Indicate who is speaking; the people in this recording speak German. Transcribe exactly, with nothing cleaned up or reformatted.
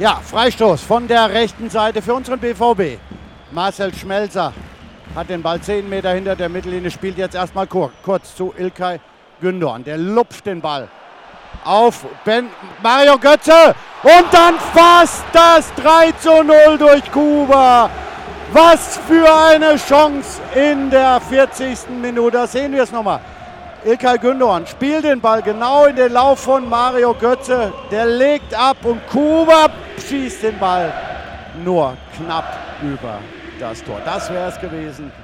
Speaker 1: Ja, Freistoß von der rechten Seite für unseren B V B. Marcel Schmelzer hat den Ball zehn Meter hinter der Mittellinie, spielt jetzt erstmal kur kurz zu İlkay Gündoğan. Der lupft den Ball auf Ben Mario Götze und dann fast das drei zu null durch Kuba. Was für eine Chance in der vierzigsten Minute. Da sehen wir es nochmal. İlkay Gündoğan spielt den Ball genau in den Lauf von Mario Götze. Der legt ab und Kuba schießt den Ball nur knapp über das Tor. Das wäre es gewesen.